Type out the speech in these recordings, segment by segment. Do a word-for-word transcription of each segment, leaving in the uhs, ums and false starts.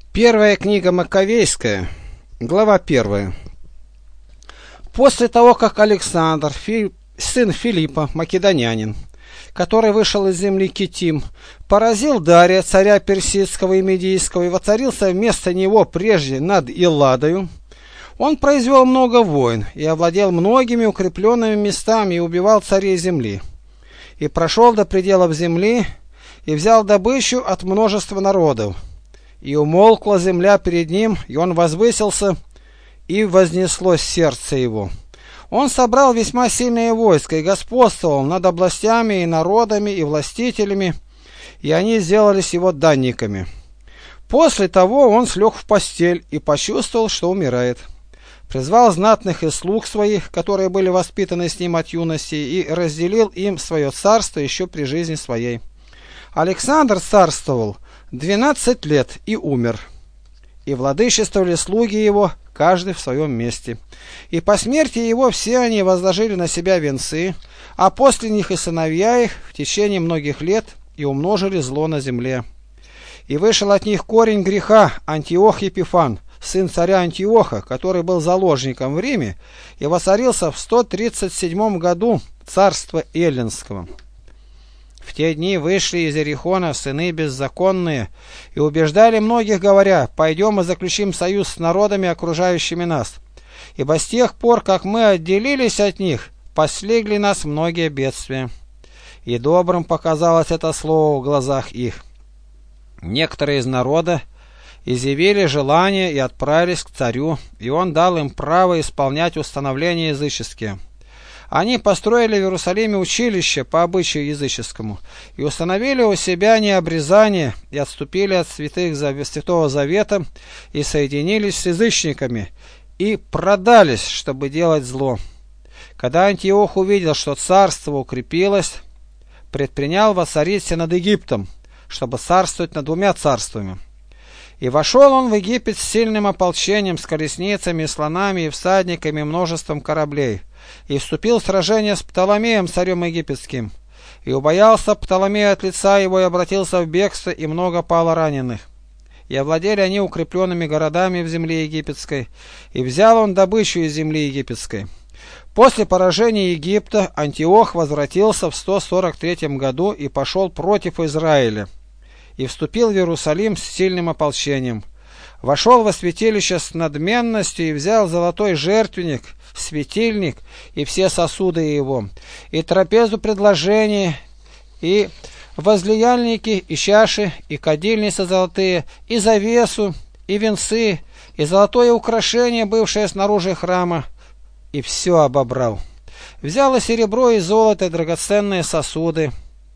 Первая книга Маковейская, глава первая. После того, как Александр, Фи... сын Филиппа, македонянин, который вышел из земли Китим, поразил Дария, царя персидского и медийского, и воцарился вместо него прежде над Элладою, он произвел много войн и овладел многими укрепленными местами и убивал царей земли. И прошел до пределов земли, и взял добычу от множества народов. И умолкла земля перед ним, и он возвысился, и вознеслось сердце его. Он собрал весьма сильное войско и господствовал над областями и народами и властителями, и они сделались его данниками. После того он слег в постель и почувствовал, что умирает. Призвал знатных и слуг своих, которые были воспитаны с ним от юности, и разделил им свое царство еще при жизни своей. Александр царствовал двенадцать лет и умер. И владычествовали слуги его, каждый в своем месте. И по смерти его все они возложили на себя венцы, а после них и сыновья их в течение многих лет, и умножили зло на земле. И вышел от них корень греха Антиох Епифан, сын царя Антиоха, который был заложником в Риме, и воцарился в сто тридцать седьмом году царства Эллинского. В те дни вышли из Иерихона сыны беззаконные и убеждали многих, говоря: «Пойдем и заключим союз с народами, окружающими нас. Ибо с тех пор, как мы отделились от них, постигли нас многие бедствия». И добрым показалось это слово в глазах их. Некоторые из народа изъявили желание и отправились к царю, и он дал им право исполнять установления языческие. Они построили в Иерусалиме училище по обычаю языческому и установили у себя необрезание, и отступили от святых Святого Завета и соединились с язычниками и продались, чтобы делать зло. Когда Антиох увидел, что царство укрепилось, предпринял воцариться над Египтом, чтобы царствовать над двумя царствами. И вошел он в Египет с сильным ополчением, с колесницами, и слонами, и всадниками, и множеством кораблей, и вступил в сражение с Птоломеем, царем египетским. И убоялся Птоломея от лица его, и обратился в бегство, и много пало раненых. И овладели они укрепленными городами в земле египетской, и взял он добычу из земли египетской. После поражения Египта Антиох возвратился в сто сорок третьем году и пошел против Израиля, и вступил в Иерусалим с сильным ополчением. Вошел во святилище с надменностью и взял золотой жертвенник, светильник и все сосуды его, и трапезу предложений, и возлияльники, и чаши, и кадильницы золотые, и завесу, и венцы, и золотое украшение, бывшее снаружи храма, и все обобрал. Взял и серебро, и золото, и драгоценные сосуды,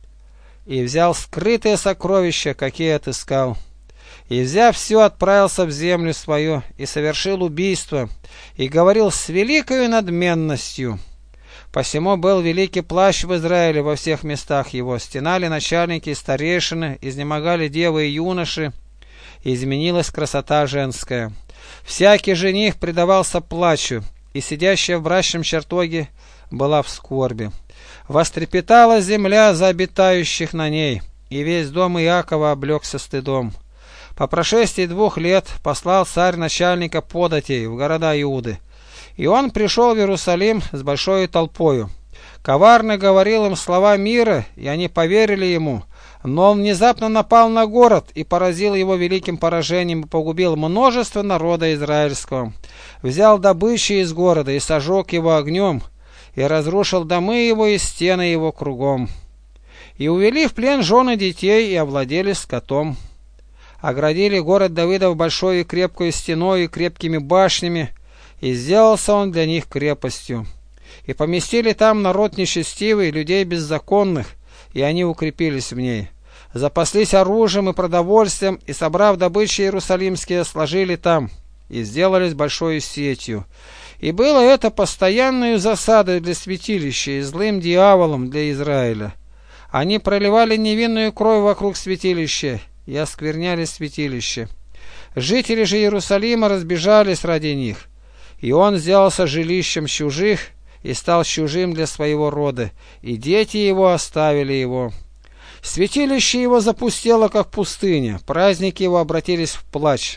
и взял скрытые сокровища, какие отыскал. И, взяв все, отправился в землю свою, и совершил убийство, и говорил с великою надменностью. Посему был великий плач в Израиле во всех местах его, стенали начальники и старейшины, изнемогали девы и юноши, и изменилась красота женская. Всякий жених предавался плачу, и сидящая в брачном чертоге была в скорби. Вострепетала земля за обитающих на ней, и весь дом Иакова облегся стыдом. По прошествии двух лет послал царь начальника податей в города Иуды, и он пришел в Иерусалим с большой толпою. Коварно говорил им слова мира, и они поверили ему, но он внезапно напал на город и поразил его великим поражением и погубил множество народа израильского. Взял добычу из города и сожег его огнем, и разрушил домы его и стены его кругом. И увели в плен жены детей и овладели скотом. Оградили город Давидов большой и крепкой стеной и крепкими башнями, и сделался он для них крепостью. И поместили там народ нечестивый, людей беззаконных, и они укрепились в ней. Запаслись оружием и продовольствием, и, собрав добычи иерусалимские, сложили там, и сделались большой сетью. И было это постоянной засадой для святилища и злым дьяволом для Израиля. Они проливали невинную кровь вокруг святилища, и оскверняли святилище. Жители же Иерусалима разбежались ради них, и он сделался жилищем чужих и стал чужим для своего рода, и дети его оставили его. Святилище его запустело, как пустыня, праздники его обратились в плач.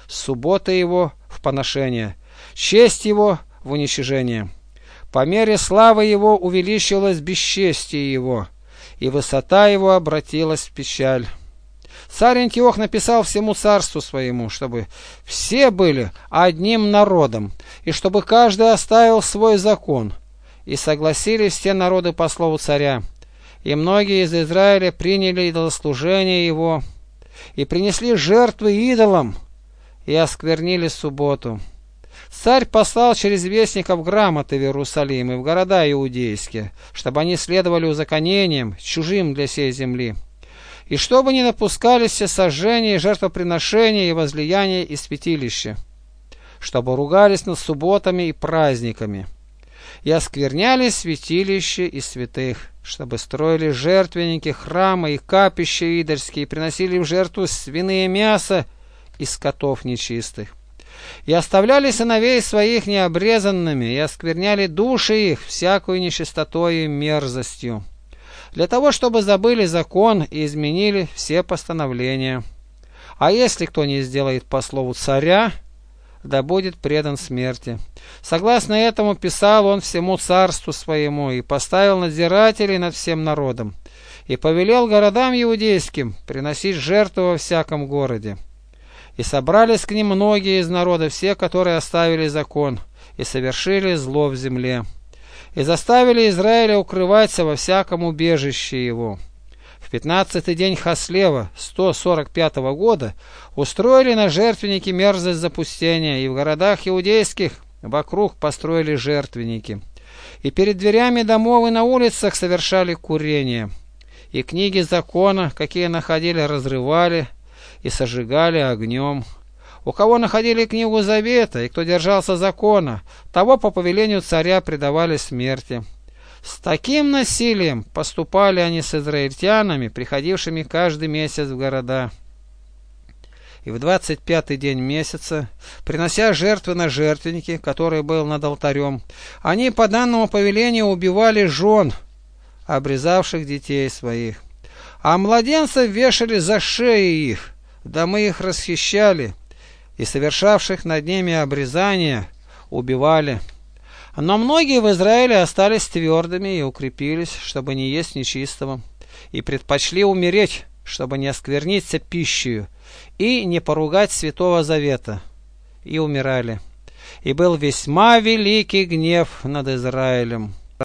суббота его в поношение, честь его в уничижение. По мере славы его увеличилось бесчестие его, и высота его обратилась в печаль. Царь Антиох написал всему царству своему, чтобы все были одним народом, и чтобы каждый оставил свой закон. И согласились все народы по слову царя. И многие из Израиля приняли идолослужение его, и принесли жертвы идолам, и осквернили субботу. Царь послал через вестников грамоты в Иерусалим и в города иудейские, чтобы они следовали узаконениям, чужим для сей земли, и чтобы не допускались все сожжения, жертвоприношения и возлияния из святилища, чтобы ругались над субботами и праздниками, и оскверняли святилище и святых, чтобы строили жертвенники, храмы и капища идольские, и приносили в жертву свиные мясо и скотов нечистых, и оставляли сыновей своих необрезанными, и оскверняли души их всякую нечистотой и мерзостью, для того, чтобы забыли закон и изменили все постановления. А если кто не сделает по слову царя, да будет предан смерти. Согласно этому писал он всему царству своему, и поставил надзирателей над всем народом, и повелел городам иудейским приносить жертву во всяком городе. И собрались к ним многие из народа, все, которые оставили закон, и совершили зло в земле, и заставили Израиля укрываться во всяком убежище его. В пятнадцатый день Хаслева сто сорок пятого года устроили на жертвеннике мерзость запустения, и в городах иудейских вокруг построили жертвенники, и перед дверями домов и на улицах совершали курение, и книги закона, какие находили, разрывали и сожигали огнем. У кого находили книгу завета, и кто держался закона, того по повелению царя предавали смерти. С таким насилием поступали они с израильтянами, приходившими каждый месяц в города. И в двадцать пятый день месяца, принося жертвы на жертвеннике, который был над алтарем, они по данному повелению убивали жен, обрезавших детей своих, а младенцев вешали за шеи их, домы их расхищали, и совершавших над ними обрезания убивали. Но многие в Израиле остались твердыми и укрепились, чтобы не есть нечистого, и предпочли умереть, чтобы не оскверниться пищею и не поругать Святого Завета, и умирали. И был весьма великий гнев над Израилем.